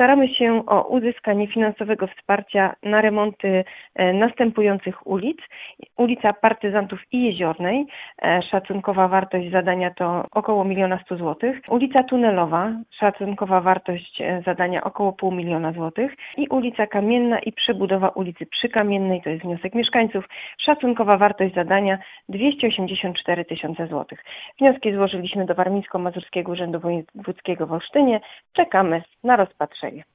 staramy się o uzyskanie finansowego wsparcia na remonty następujących ulic. Ulica Partyzantów i Jeziornej, szacunkowa wartość zadania to około 1 100 000 zł. Ulica Tunelowa, szacunkowa wartość zadania około 500 000 zł. I ulica Kamienna i przebudowa ulicy Przykamiennej, to jest wniosek mieszkańców, szacunkowa wartość zadania 284 000 zł. Wnioski złożyliśmy do Warmińsko-Mazurskiego Urzędu Wojewódzkiego w Olsztynie. Czekamy na rozpatrzenie.